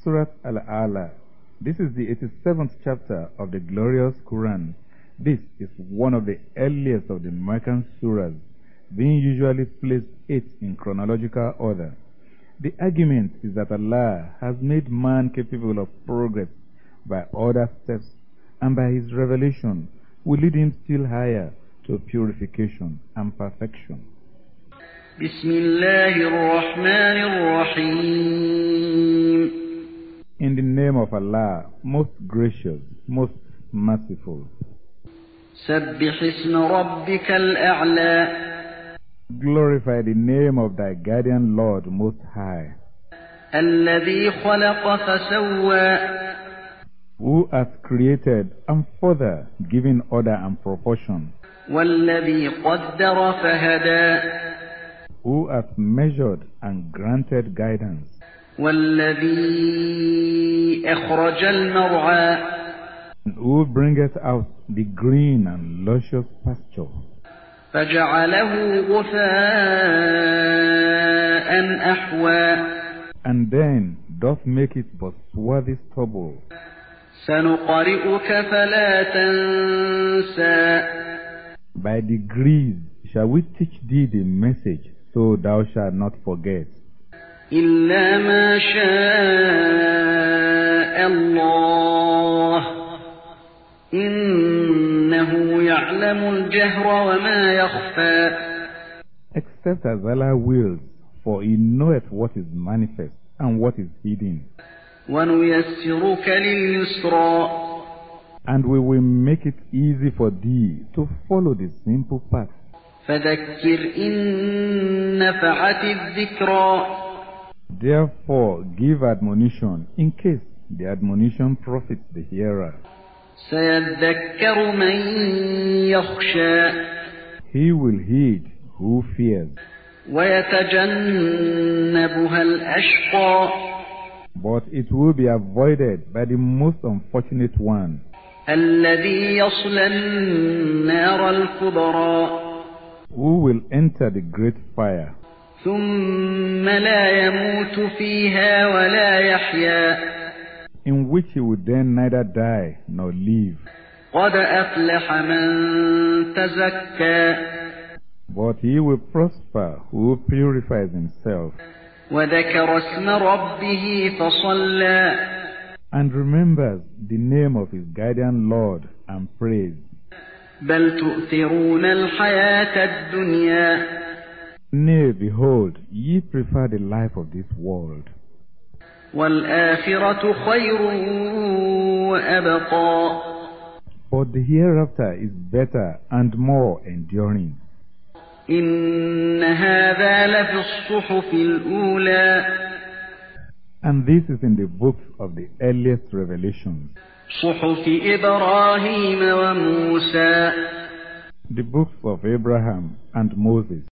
Surat Al-A'la. This is the 87th chapter of the glorious Quran. This is one of the earliest of the Meccan surahs, being usually placed 8 in chronological order. The argument is that Allah has made man capable of progress by other steps, and by His revelation will lead him still higher to purification and perfection. Bismillahirrahmanirrahim. In the name of Allah, most gracious, most merciful. Sabbih isma rabbikal a'la. Glorify the name of thy guardian Lord Most High, Alladhi khalaqa fasawwa. who hath created and further given order and proportion, Walladhi qaddara fahada. who hath measured and granted guidance, Walladhi akhraja al-mar'a. and who bringeth out the green and luscious pasture, فجعله غثاء أحوى. and then doth make it but swarthy stubble. سنقرئك فلا تنسى. By degrees shall we teach thee the message, so thou shalt not forget. إلا ما شاء الله إنه يعلم الجهر وما يخفى. Except as Allah wills, for He knoweth what is manifest and what is hidden. ونيسرك لليسرى. And we will make it easy for thee to follow the simple path. فذكر إن نفعت الذكرى. Therefore give admonition, in case the admonition profits the hearer. سيذكر من يخشى. He will heed who fears. ويتجنبها الأشقى. But it will be avoided by the most unfortunate one, الذي يصلى النار الكبرى. who will enter the great fire, ثم لا يموت فيها ولا يحيا. in which he will then neither die nor live. قد أفلح من تزكى. But he will prosper who purifies himself, وذكر اسم ربه فصلى. and remembers the name of his guardian Lord and prays. بل تؤثرون الحياة الدنيا. Nay, behold, ye prefer the life of this world, والآخرة خير وأبقى. but the hereafter is better and more enduring. إن هذا لفي الصحف الأولى. And this is in the books of the earliest revelations, صحف إبراهيم وموسى. the books of Abraham and Moses.